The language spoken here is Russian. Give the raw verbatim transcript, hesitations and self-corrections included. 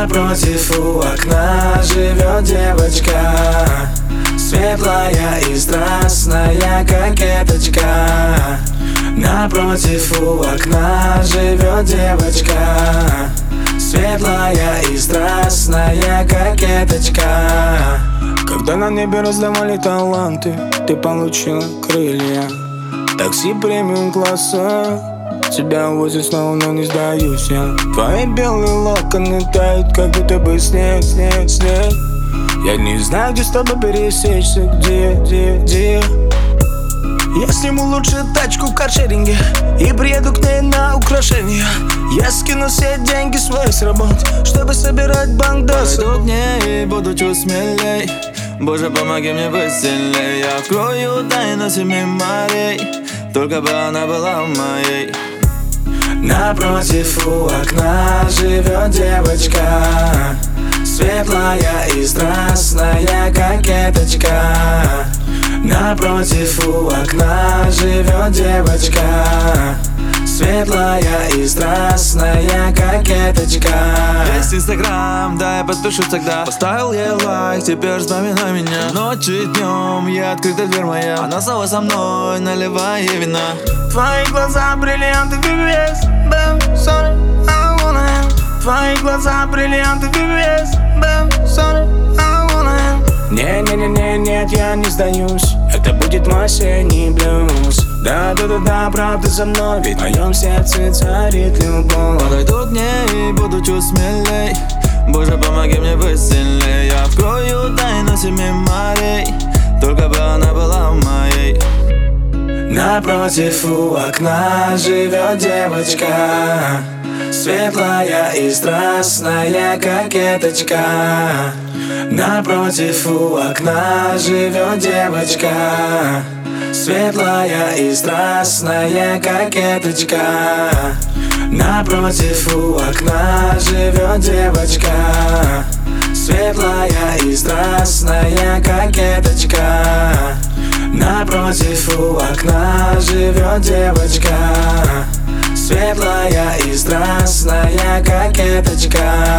Напротив у окна живет девочка, светлая и страстная кокеточка. Напротив у окна живет девочка, светлая и страстная кокеточка. Когда на небе раздавали таланты, ты получила крылья. Такси премиум класса тебя увозят снова, но не сдаюсь я. Твои белые локоны тают, как будто бы снег, снег, снег. Я не знаю, где с тобой пересечься, где, где, где. Я сниму лучше тачку в каршеринге и приеду к ней на украшения. Я скину все деньги свои с работ, чтобы собирать бандосы. Пойду к ней и буду чуть смелей. Боже, помоги мне быть сильней. Я открою тайну семи морей, только бы она была моей. Напротив у окна живет девочка, светлая и страстная кокеточка. Напротив у окна живет девочка, светлая и страстная кокеточка. Есть инстаграм, да, я подпишу тогда. Поставил ей лайк, теперь вспоминай меня. Ночью и днем, я открыта дверь моя. Она снова со мной, наливая вина. Твои глаза бриллианты ви ви эс, бэм, sorry, I wanna end. Твои глаза бриллианты ви ви эс, бэм, sorry, I wanna end. Не-не-не-не, нет, я не сдаюсь. Это будет мой осенний блюз. Да-да-да-да, правда за мной, ведь в моем сердце царит любовь. Подойду к ней и буду чуть смелей. Боже, помоги мне быть сильней. Я открою тайну семи морей, только бы она была моей. Напротив у окна живет девочка, светлая и страстная кокеточка. Напротив у окна живет девочка, светлая и страстная кокеточка. Напротив у окна живет девочка, светлая и страстная кокеточка. Напротив у окна живет девочка, светлая и страстная кокеточка.